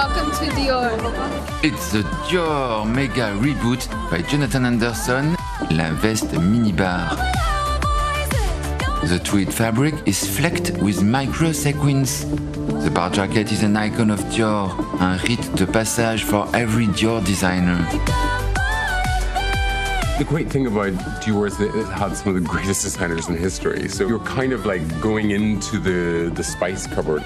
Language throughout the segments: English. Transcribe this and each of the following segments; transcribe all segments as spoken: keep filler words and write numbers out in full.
welcome to Dior. It's the Dior Mega Reboot by Jonathan Anderson, La Veste Mini Bar. The tweed fabric is flecked with micro sequins. The bar jacket is an icon of Dior, un rite de passage for every Dior designer. The great thing about Dior is that it had some of the greatest designers in history. So you're kind of like going into the, the spice cupboard.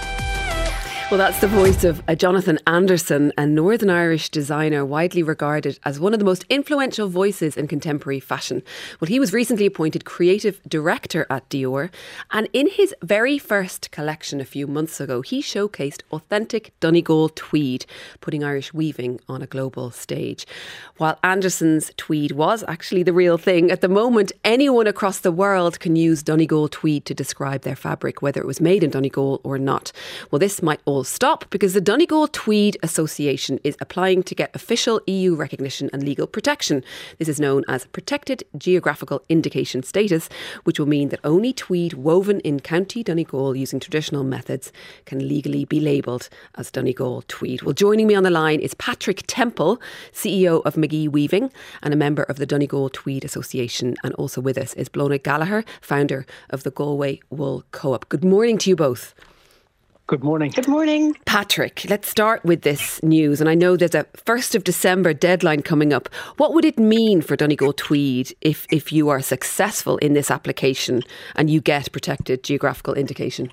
Well, that's the voice of uh, Jonathan Anderson, a Northern Irish designer widely regarded as one of the most influential voices in contemporary fashion. Well, he was recently appointed creative director at Dior, and in his very first collection a few months ago, he showcased authentic Donegal tweed, putting Irish weaving on a global stage. While Anderson's tweed was actually the real thing, at the moment anyone across the world can use Donegal tweed to describe their fabric, whether it was made in Donegal or not. Well, this might all stop because the Donegal Tweed Association is applying to get official E U recognition and legal protection. This is known as Protected Geographical Indication status, which will mean that only tweed woven in County Donegal using traditional methods can legally be labelled as Donegal tweed. Well, joining me on the line is Patrick Temple, C E O of McGee Weaving and a member of the Donegal Tweed Association, and also with us is Blona Gallagher, founder of the Galway Wool Co-op. Good morning to you both. Good morning. Good morning. Patrick, let's start with this news. And I know there's a first of December deadline coming up. What would it mean for Donegal Tweed if, if you are successful in this application and you get protected geographical indication?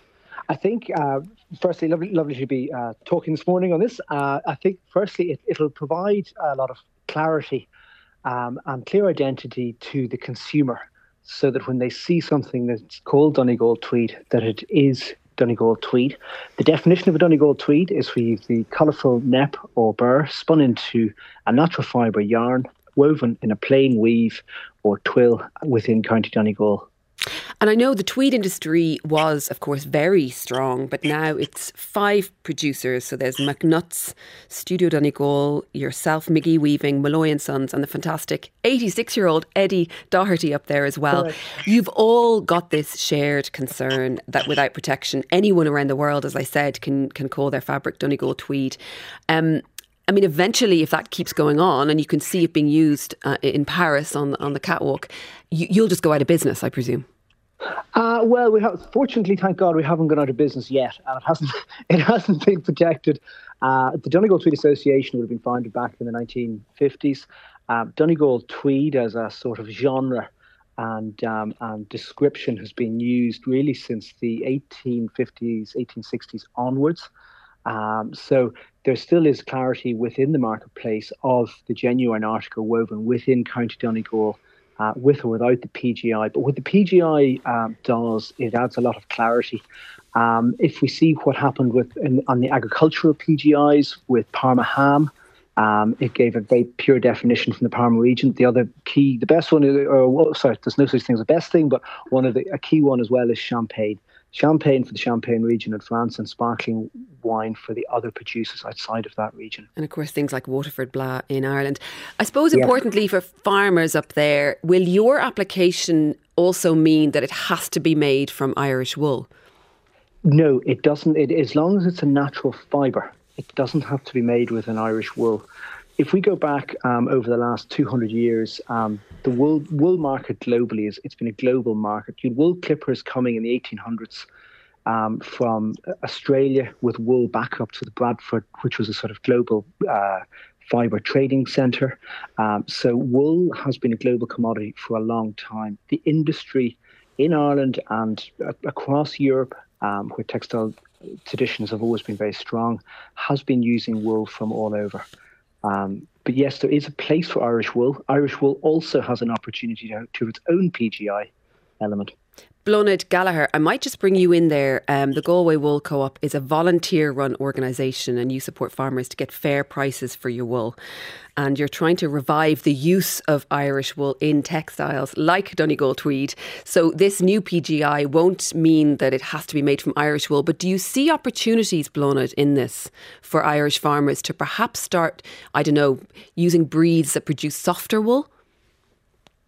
I think, uh, firstly, lovely, lovely to be uh, talking this morning on this. Uh, I think, firstly, it, it'll provide a lot of clarity um, and clear identity to the consumer so that when they see something that's called Donegal Tweed, that it is Donegal tweed. The definition of a Donegal tweed is we use the colourful nep or burr spun into a natural fibre yarn woven in a plain weave or twill within County Donegal. And I know the tweed industry was, of course, very strong, but now it's five producers. So there's McNutt's, Studio Donegal, yourself, McGee Weaving, Malloy and Sons, and the fantastic eighty-six-year-old Eddie Doherty up there as well. Right. You've all got this shared concern that without protection, anyone around the world, as I said, can can call their fabric Donegal tweed. Um, I mean, eventually, if that keeps going on and you can see it being used uh, in Paris on on the catwalk, you, you'll just go out of business, I presume. Uh, well, we have, fortunately, thank God, we haven't gone out of business yet, and it hasn't it hasn't been protected. Uh, the Donegal Tweed Association would have been founded back in the nineteen fifties. Um, Donegal Tweed as a sort of genre and um, and description has been used really since the eighteen fifties, eighteen sixties onwards. Um, so there still is clarity within the marketplace of the genuine article woven within County Donegal, Uh, with or without the P G I. But what the P G I um, does, it adds a lot of clarity. Um, if we see what happened with in, on the agricultural P G Is with Parma ham, um, it gave a very pure definition from the Parma region. The other key, the best one, or well, sorry, there's no such thing as the best thing, but one of the a key one as well is Champagne. Champagne for the Champagne region in France and sparkling wine for the other producers outside of that region. And of course things like Waterford Blah in Ireland. I suppose yeah. importantly for farmers up there, will your application also mean that it has to be made from Irish wool? No, it doesn't. It, as long as it's a natural fibre, it doesn't have to be made with an Irish wool. If we go back um, over the last two hundred years, um, the wool wool market globally is it's been a global market. You had wool clippers coming in the eighteen hundreds um, from Australia with wool back up to the Bradford, which was a sort of global uh, fibre trading centre. Um, so wool has been a global commodity for a long time. The industry in Ireland and uh, across Europe, um, where textile traditions have always been very strong, has been using wool from all over. Um, but yes, there is a place for Irish wool. Irish wool also has an opportunity to, to its own P G I element. Blona Gallagher, I might just bring you in there. Um, the Galway Wool Co-op is a volunteer-run organisation and you support farmers to get fair prices for your wool. And you're trying to revive the use of Irish wool in textiles like Donegal Tweed. So this new P G I won't mean that it has to be made from Irish wool. But do you see opportunities, Blona, in this for Irish farmers to perhaps start, I don't know, using breeds that produce softer wool?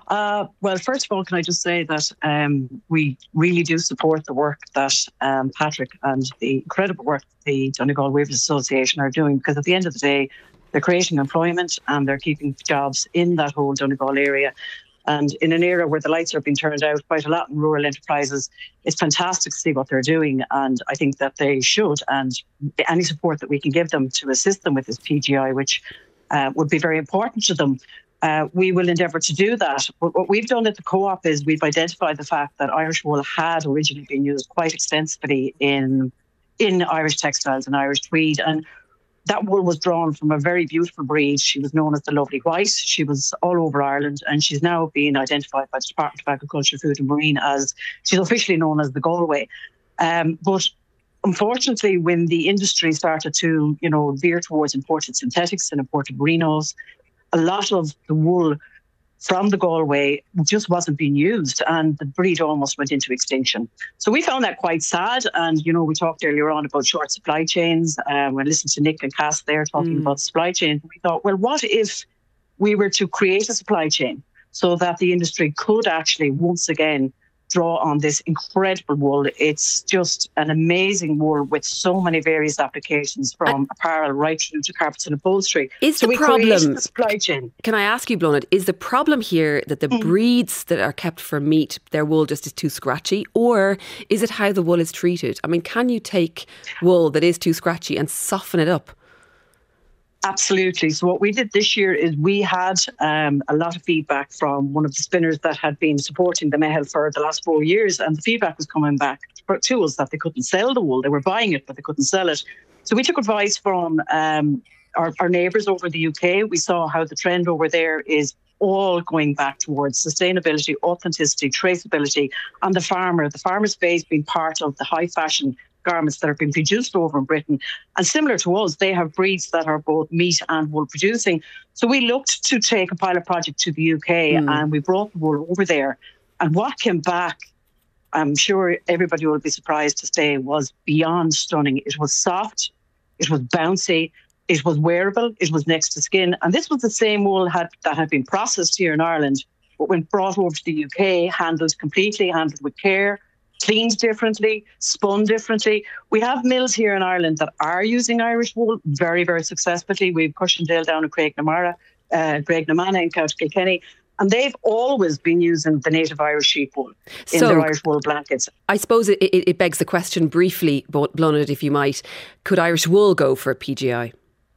Uh, well, first of all, can I just say that um, we really do support the work that um, Patrick and the incredible work the Donegal Weavers Association are doing, because at the end of the day, they're creating employment and they're keeping jobs in that whole Donegal area. And in an era where the lights are being turned out quite a lot in rural enterprises, it's fantastic to see what they're doing. And I think that they should, and any support that we can give them to assist them with this P G I, which uh, would be very important to them, Uh, we will endeavour to do that. But what we've done at the Co-op is we've identified the fact that Irish wool had originally been used quite extensively in in Irish textiles and Irish tweed. And that wool was drawn from a very beautiful breed. She was known as the Lovely White. She was all over Ireland, and she's now been identified by the Department of Agriculture, Food and Marine as, she's officially known as the Galway. Um, but unfortunately, when the industry started to, you know, veer towards imported synthetics and imported merinos, a lot of the wool from the Galway just wasn't being used, and the breed almost went into extinction. So we found that quite sad. And, you know, we talked earlier on about short supply chains. Um, we listened to Nick and Cass there talking mm. about supply chains. We thought, well, what if we were to create a supply chain so that the industry could actually once again draw on this incredible wool? It's just an amazing wool with so many various applications, from uh, apparel right through to carpets and upholstery. Is so the we problem, the supply chain. Can I ask you, Bláthnaid, is the problem here that the mm. breeds that are kept for meat, their wool just is too scratchy, or is it how the wool is treated? I mean, can you take wool that is too scratchy and soften it up? Absolutely. So what we did this year is we had um, a lot of feedback from one of the spinners that had been supporting the Mehel for the last four years. And the feedback was coming back to us that they couldn't sell the wool. They were buying it, but they couldn't sell it. So we took advice from um, our, our neighbours over the U K. We saw how the trend over there is all going back towards sustainability, authenticity, traceability, and the farmer. The farmer space being part of the high fashion garments that are being produced over in Britain. And similar to us, they have breeds that are both meat and wool producing. So we looked to take a pilot project to the U K mm. and we brought the wool over there. And what came back, I'm sure everybody will be surprised to say, was beyond stunning. It was soft, it was bouncy, it was wearable, it was next to skin. And this was the same wool had, that had been processed here in Ireland, but when brought over to the U K, handled completely, handled with care, cleaned differently, spun differently. We have mills here in Ireland that are using Irish wool very, very successfully. We've Cushendale down in Craignamarra, uh, Craignamanna in County Kilkenny, and they've always been using the native Irish sheep wool in so, their Irish wool blankets. I suppose it, it, it begs the question briefly, Bláthnaid, if you might, could Irish wool go for a P G I?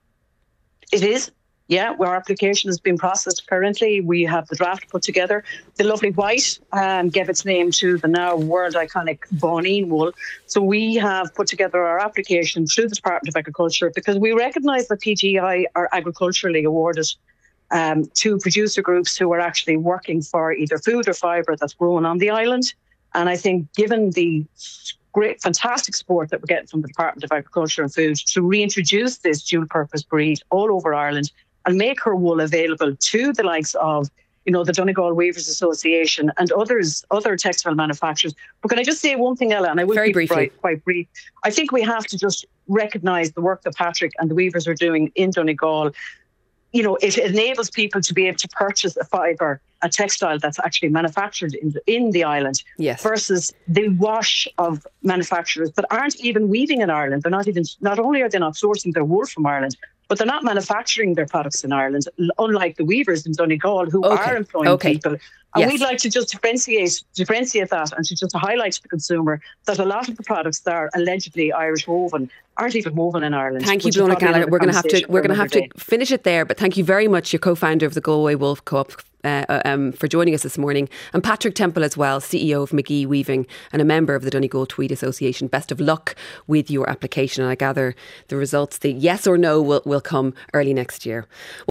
It is. Yeah, our application has been processed currently. We have the draft put together. The Lovely White um, gave its name to the now world iconic Bawneen wool. So we have put together our application through the Department of Agriculture because we recognise that P G I are agriculturally awarded um, to producer groups who are actually working for either food or fibre that's grown on the island. And I think given the great, fantastic support that we're getting from the Department of Agriculture and Food to reintroduce this dual-purpose breed all over Ireland and make her wool available to the likes of, you know, the Donegal Weavers Association and others, other textile manufacturers. But can I just say one thing, Ella, and I will Very be briefly. Quite, quite brief. I think we have to just recognise the work that Patrick and the Weavers are doing in Donegal. You know, it enables people to be able to purchase a fibre, a textile that's actually manufactured in the, in the island, yes, versus the wash of manufacturers that aren't even weaving in Ireland. They're not even, not only are they not sourcing their wool from Ireland, but they're not manufacturing their products in Ireland, unlike the weavers in Donegal who okay. are employing okay. people. And yes. we'd like to just differentiate differentiate that and to just highlight to the consumer that a lot of the products that are allegedly Irish woven aren't even woven in Ireland. Thank you, Bláthnaid Canada. We're going to have to we're going to have to finish it there. But thank you very much, your co-founder of the Galway Wool Co-op, uh, um, for joining us this morning, and Patrick Temple as well, C E O of McGee Weaving and a member of the Donegal Tweed Association. Best of luck with your application, and I gather the results, the yes or no, will will come early next year.